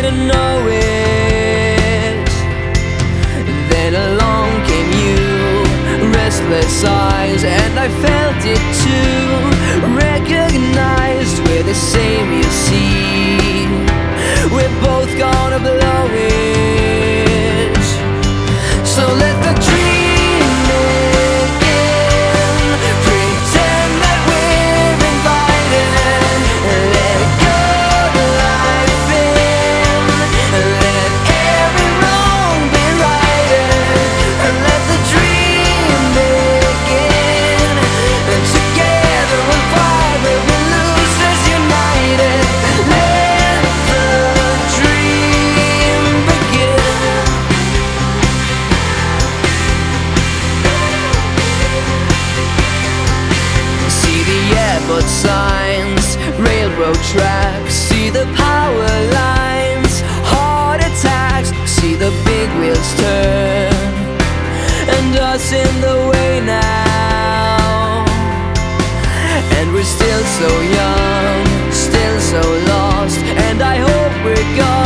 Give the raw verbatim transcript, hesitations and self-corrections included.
didn't know it. Then along came you, restless eyes, and I felt it too. Recognized we're the same, you see. We're both gonna blow it. So let the dream begin. Pretend that we're invited. Let go the life in. Let every wrong be righted. Let the dream begin. And together we'll fight, we'll be losers united. Let the dream begin. See the airport signs, railroad tracks. See the power lines, heart attacks. See the big wheels turn, and us in the way now. And we're still so young, still so lost, and I hope we're gone.